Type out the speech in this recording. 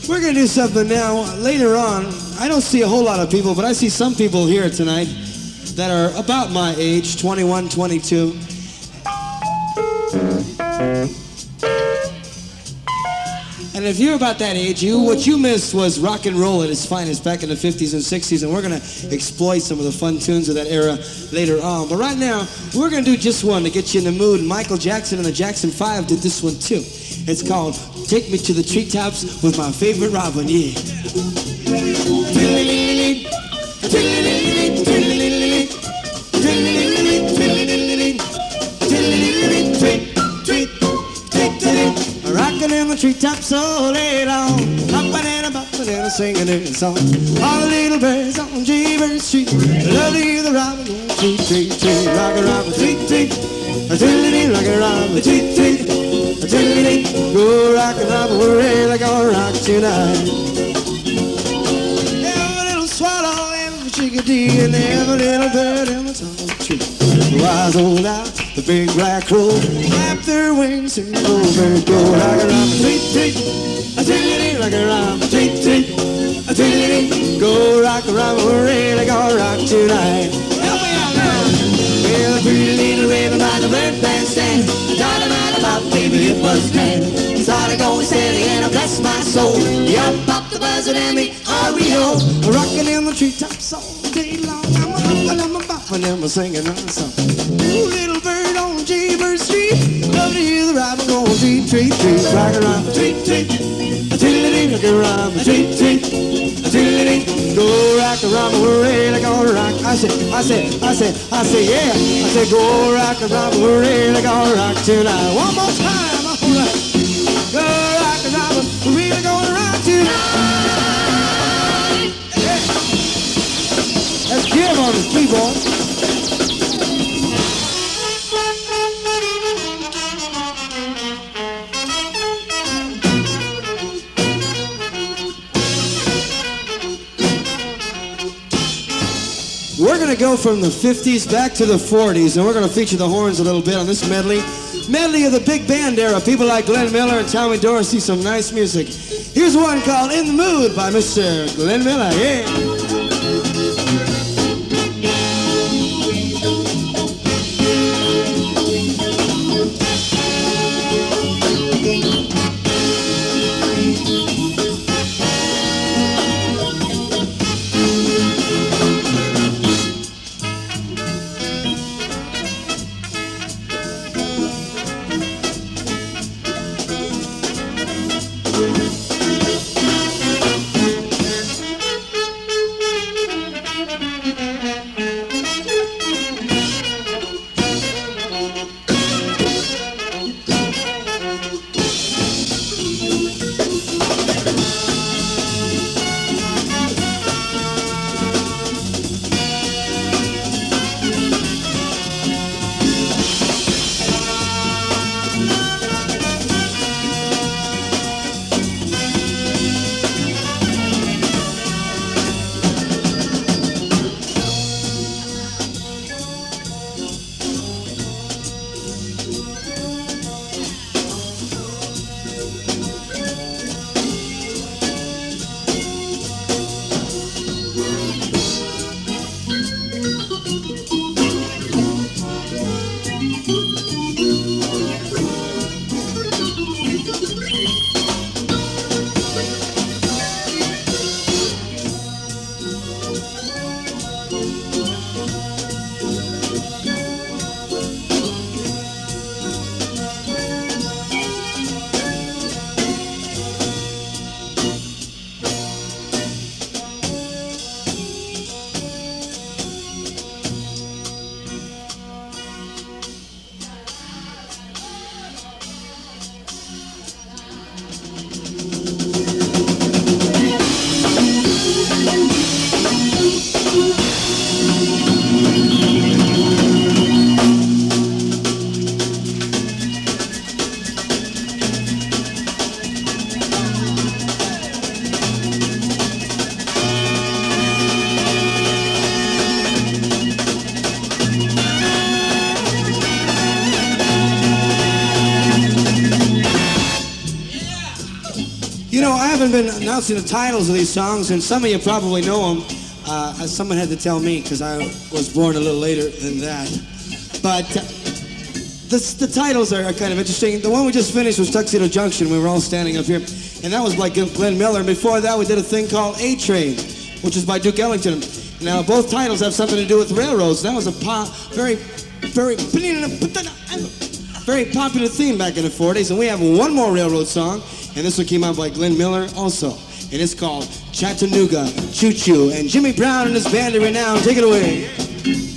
We're going to do something now. Later on, I don't see a whole lot of people, but I see some people here tonight that are about my age, 21, 22. And if you're about that age, what you missed was rock and roll at its finest back in the 50s and 60s, and we're going to exploit some of the fun tunes of that era later on. But right now, we're going to do just one to get you in the mood. Michael Jackson and the Jackson 5 did this one too. It's called Take Me to the Treetops with My Favorite Robin, yeah. Rockin' in the treetops all day long, hoppin' and a boppin' and a singin' a song. All the little birds on Jaybird Street love to hear the robin go tweet, tweet, tweet. Rockin' robin, tweet, tweet, a tiddly-dee, rockin' robin, tweet, tweet, a tiddly-dee. Go rockin' robin, we're really gonna rock tonight. Every little swallow, every chickadee, and every little bird in the tall tree. The wise old owl, the big black crow, clap their wings and go, bird, go. Rockin' robin, tweet, tweet, a tiddly-dee, rockin' robin, tweet, tweet, a tiddly-dee. Go rockin' robin, we're really gonna rock tonight. Help me out now. Well, a pretty little raven by the bird bandstand, taught him all about, baby, it was grand. Started going steady and I bless my soul. Yup, pop the buzzard and me REO. Rockin' in the treetops all day long. I'm a boppin' and I'm singing a song. Ooh, little bird on Jaybird Street, love to hear the robin go tweet, tweet, tweet. Rockin' robin, tweet, tweet, a tiddly-dee, rockin' robin, tweet, tweet, a tiddly-dee. Go rockin' robin, we're really gonna rock. I say, yeah. I say, go rockin' robin, we're really gonna rock tonight. One more time, all right. Go rockin' robin, we're really gonna rock tonight. Yeah. Let's give on the keyboard. We're going to go from the 50s back to the 40s, and we're going to feature the horns a little bit on this medley. Medley of the big band era, people like Glenn Miller and Tommy Dorsey, some nice music. Here's one called In the Mood by Mr. Glenn Miller, yeah. You know, I haven't been announcing the titles of these songs, and some of you probably know them. Someone had to tell me because I was born a little later than that. But the titles are kind of interesting. The one we just finished was Tuxedo Junction. We were all standing up here, and that was by Glenn Miller. And before that, we did a thing called A Train, which is by Duke Ellington. Now, both titles have something to do with railroads. That was a very popular theme back in the 40s, and we have one more railroad song, and this one came out by Glenn Miller also, and it's called Chattanooga Choo Choo, and Jimmy Brown and his band are renowned. Take it away.